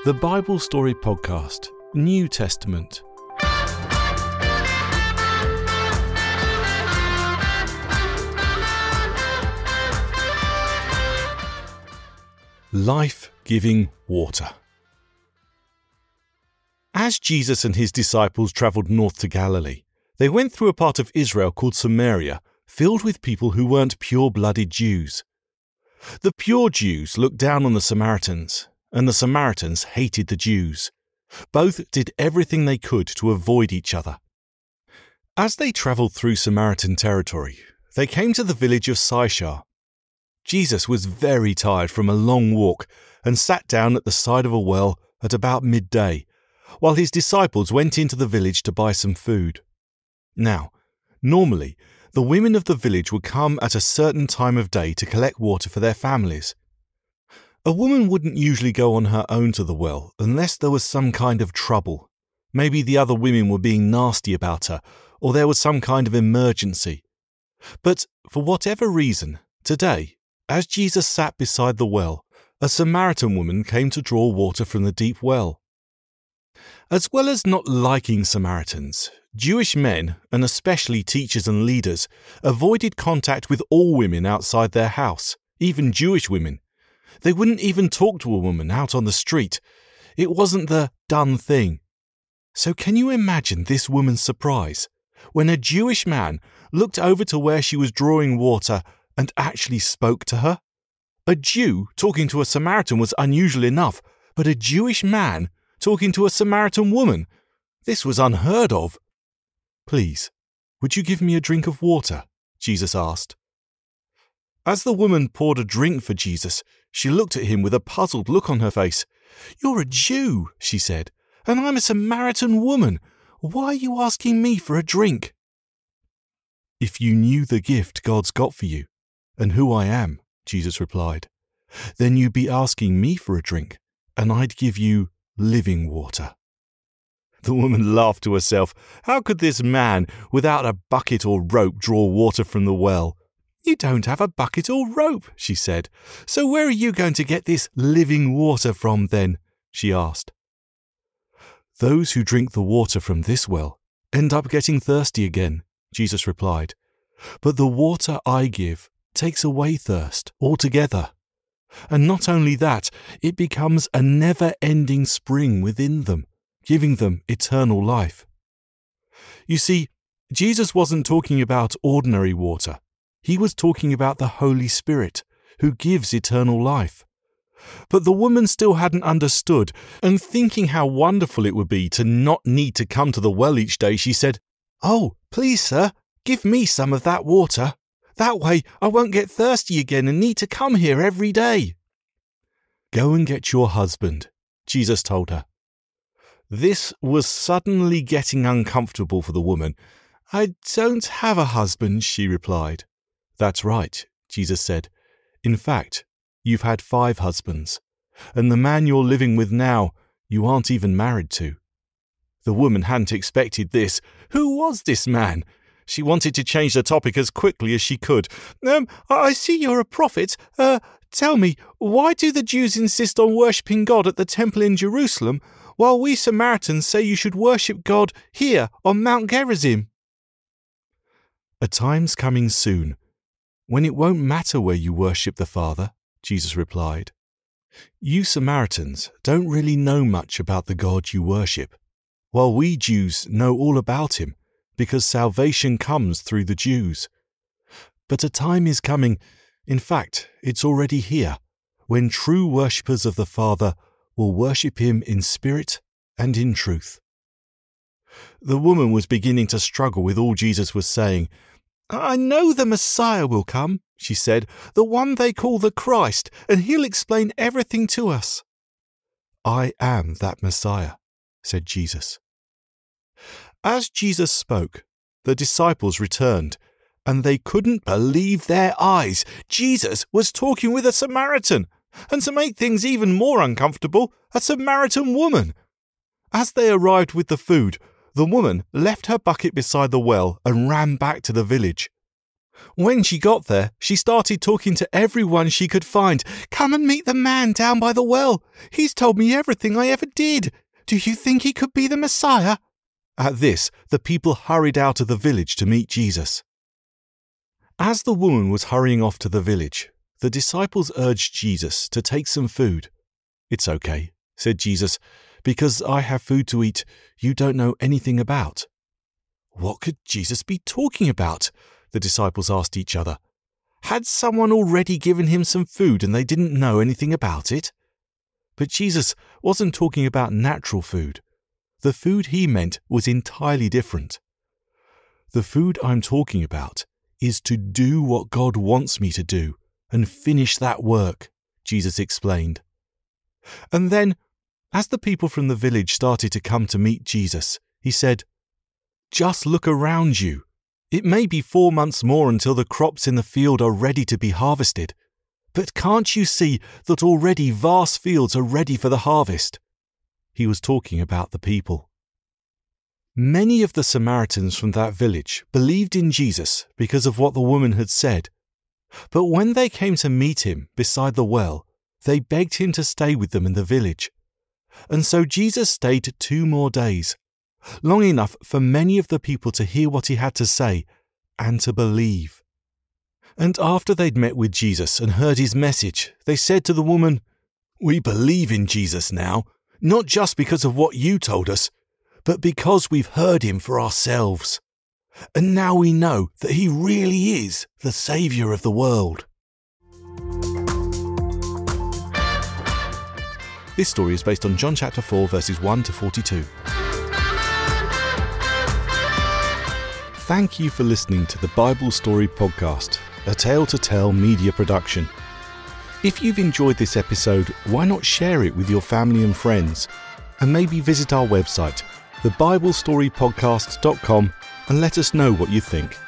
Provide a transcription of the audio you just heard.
The Bible Story Podcast, New Testament. Life-giving water. As Jesus and his disciples travelled north to Galilee, they went through a part of Israel called Samaria, filled with people who weren't pure-blooded Jews. The pure Jews looked down on the Samaritans, and the Samaritans hated the Jews. Both did everything they could to avoid each other. As they travelled through Samaritan territory, they came to the village of Sychar. Jesus was very tired from a long walk and sat down at the side of a well at about midday, while his disciples went into the village to buy some food. Now, normally, the women of the village would come at a certain time of day to collect water for their families. A woman wouldn't usually go on her own to the well unless there was some kind of trouble. Maybe the other women were being nasty about her, or there was some kind of emergency. But for whatever reason, today, as Jesus sat beside the well, a Samaritan woman came to draw water from the deep well. As well as not liking Samaritans, Jewish men, and especially teachers and leaders, avoided contact with all women outside their house, even Jewish women. They wouldn't even talk to a woman out on the street. It wasn't the done thing. So can you imagine this woman's surprise when a Jewish man looked over to where she was drawing water and actually spoke to her? A Jew talking to a Samaritan was unusual enough, but a Jewish man talking to a Samaritan woman? This was unheard of. "Please, would you give me a drink of water?" Jesus asked. As the woman poured a drink for Jesus, she looked at him with a puzzled look on her face. "You're a Jew," she said, "and I'm a Samaritan woman. Why are you asking me for a drink?" "If you knew the gift God's got for you, and who I am," Jesus replied, "then you'd be asking me for a drink, and I'd give you living water." The woman laughed to herself. How could this man, without a bucket or rope, draw water from the well? "You don't have a bucket or rope," she said. "So where are you going to get this living water from then?" she asked. "Those who drink the water from this well end up getting thirsty again," Jesus replied. "But the water I give takes away thirst altogether. And not only that, it becomes a never-ending spring within them, giving them eternal life." You see, Jesus wasn't talking about ordinary water. He was talking about the Holy Spirit, who gives eternal life. But the woman still hadn't understood, and thinking how wonderful it would be to not need to come to the well each day, she said, "Oh, please, sir, give me some of that water. That way I won't get thirsty again and need to come here every day." "Go and get your husband," Jesus told her. This was suddenly getting uncomfortable for the woman. "I don't have a husband," she replied. "That's right," Jesus said. "In fact, you've had 5 husbands, and the man you're living with now, you aren't even married to." The woman hadn't expected this. Who was this man? She wanted to change the topic as quickly as she could. I see you're a prophet. Tell me, why do the Jews insist on worshipping God at the temple in Jerusalem, while we Samaritans say you should worship God here on Mount Gerizim?" "A time's coming soon when it won't matter where you worship the Father," Jesus replied. "You Samaritans don't really know much about the God you worship, while we Jews know all about him, because salvation comes through the Jews. But a time is coming, in fact, it's already here, when true worshippers of the Father will worship him in spirit and in truth." The woman was beginning to struggle with all Jesus was saying. "I know the Messiah will come," she said, "the one they call the Christ, and he'll explain everything to us." "I am that Messiah," said Jesus. As Jesus spoke, the disciples returned, and they couldn't believe their eyes. Jesus was talking with a Samaritan, and to make things even more uncomfortable, a Samaritan woman. As they arrived with the food, the woman left her bucket beside the well and ran back to the village. When she got there, she started talking to everyone she could find. "Come and meet the man down by the well. He's told me everything I ever did. Do you think he could be the Messiah?" At this, the people hurried out of the village to meet Jesus. As the woman was hurrying off to the village, the disciples urged Jesus to take some food. "It's okay," said Jesus, "because I have food to eat you don't know anything about." What could Jesus be talking about? The disciples asked each other. Had someone already given him some food and they didn't know anything about it? But Jesus wasn't talking about natural food. The food he meant was entirely different. "The food I'm talking about is to do what God wants me to do and finish that work," Jesus explained. And then, as the people from the village started to come to meet Jesus, he said, "Just look around you. It may be 4 months more until the crops in the field are ready to be harvested. But can't you see that already vast fields are ready for the harvest?" He was talking about the people. Many of the Samaritans from that village believed in Jesus because of what the woman had said. But when they came to meet him beside the well, they begged him to stay with them in the village. And so Jesus stayed 2 more days, long enough for many of the people to hear what he had to say and to believe. And after they'd met with Jesus and heard his message, they said to the woman, "We believe in Jesus now, not just because of what you told us, but because we've heard him for ourselves. And now we know that he really is the Saviour of the world." This story is based on John chapter 4, verses 1 to 42. Thank you for listening to the Bible Story Podcast, a Tale to Tell media production. If you've enjoyed this episode, why not share it with your family and friends? And maybe visit our website, thebiblestorypodcast.com, and let us know what you think.